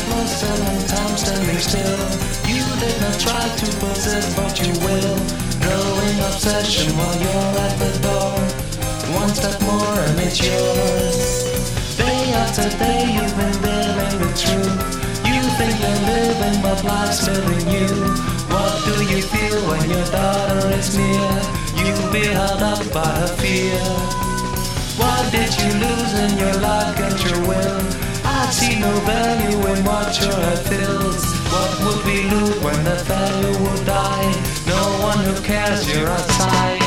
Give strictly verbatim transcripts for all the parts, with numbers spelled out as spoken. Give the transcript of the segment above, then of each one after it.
lost a long time standing still. You did not try to possess, but you will. Growing obsession while you're at the door. One step more and it's yours. Day after day you've been living the truth. You think you're living, but life's living you. What do you feel when your daughter is near? You'll be held up by her fear. What did you lose in your life against your will? I see no value in what your head feels. What would we lose when the value would die? No one who cares, you're outside.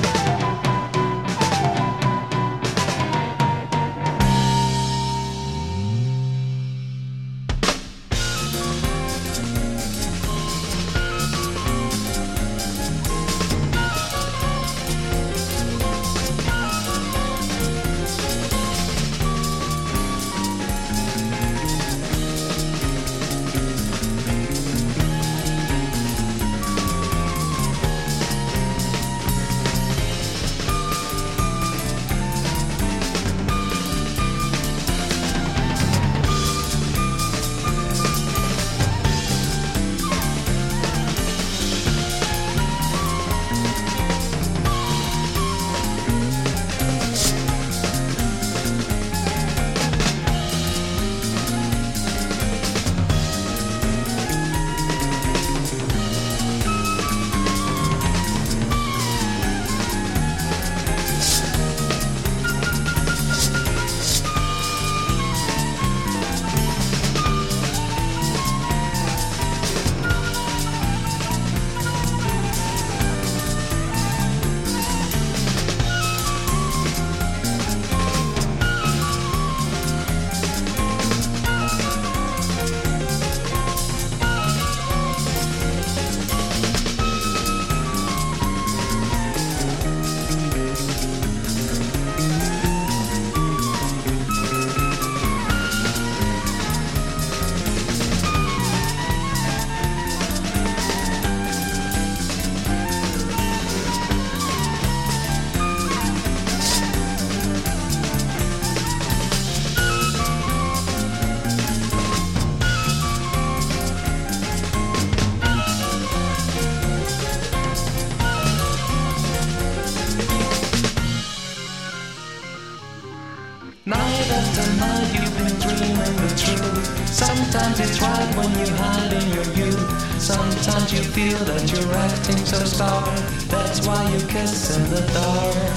Night after night you've been dreaming the truth. Sometimes it's right when you hide in your youth. Sometimes you feel that you're acting so starved. That's why you kiss in the dark.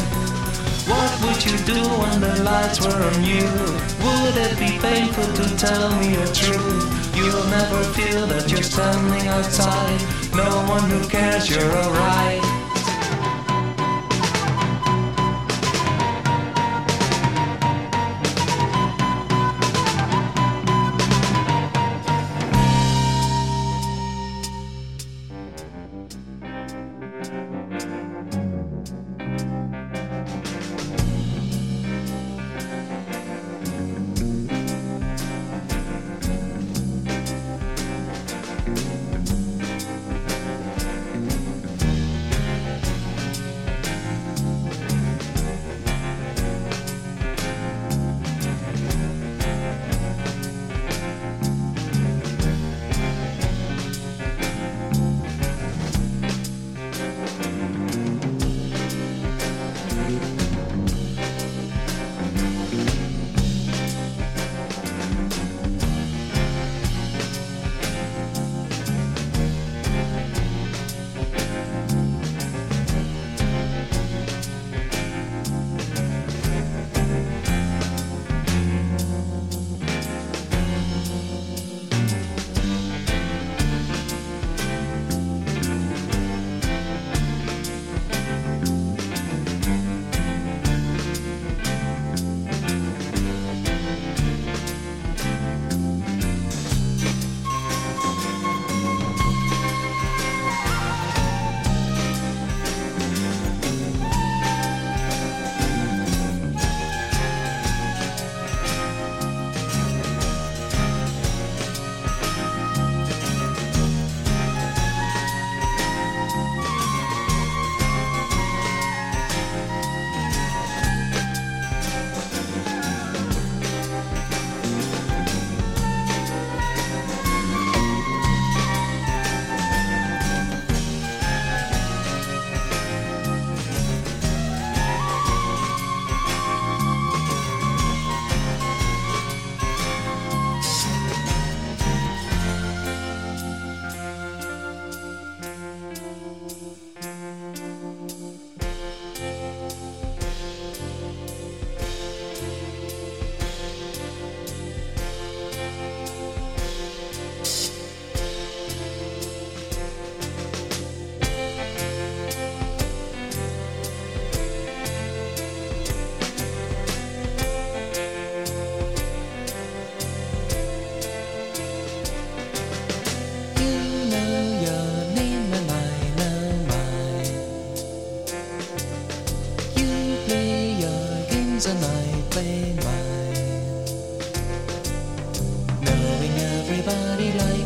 What would you do when the lights were on you? Would it be painful to tell me the truth? You'll never feel that you're standing outside. No one who cares, you're alright.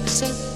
accept